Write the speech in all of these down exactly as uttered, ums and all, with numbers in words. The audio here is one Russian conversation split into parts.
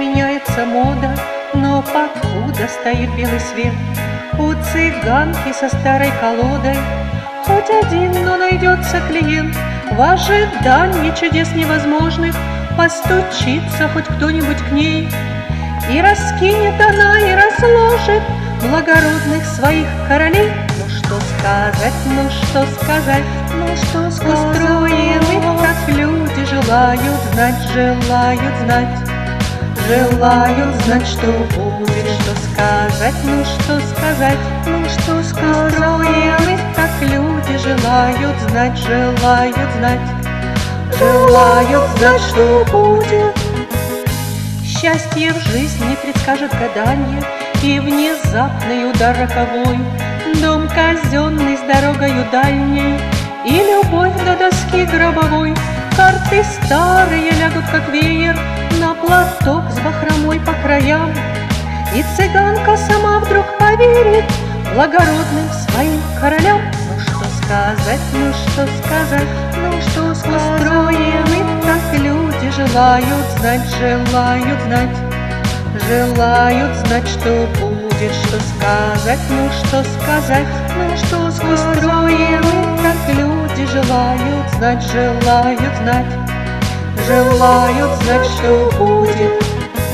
меняется мода, но покуда стоит белый свет, у цыганки со старой колодой хоть один, но найдется клиент. В ожидании чудес невозможных постучится хоть кто-нибудь к ней, и раскинет она, и разложит благородных своих королей. Ну что сказать, ну что сказать, ну что сказать, устроены так люди, желают знать, желают знать, желают знать, что будет, что сказать, ну что сказать, ну что сказать, устроены так люди, желают знать, желают знать, желают знать, что будет. Счастье в жизни предскажет гаданье и внезапный удар роковой, дом казенный с дорогою дальней и любовь до доски гробовой. Карты старые лягут, как веер, на платок с бахромой по краям, и цыганка сама вдруг поверит благородным своим королям. Ну что сказать, ну что сказать, ну что сказать, устроены так люди, желают знать, желают знать, желают знать, что будет, что сказать, ну что сказать, ну что сказать, устроены так люди, желают знать, желают знать, желают знать, что будет.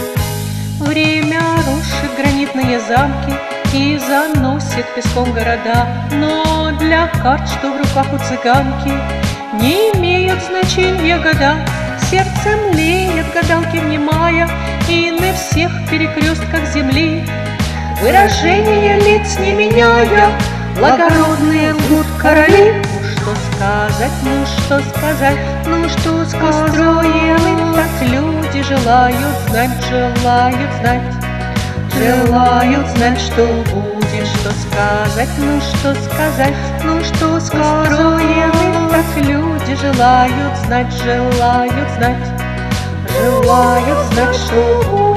Время рушит гранитные замки и заносит песком города, но для карт, что в руках у цыганки, не имеют значения года. Сердце млеет, гадалки внимая, и на всех перекрестках земли, выражение лиц не меняя, благородные лгут короли. Ну что сказать, ну что сказать, ну что сказать, устроены так люди, желают знать, желают знать, желают знать, что будет, что сказать, ну что сказать, ну что сказать, устроены так люди, желают знать, желают знать, желают знать, что будет.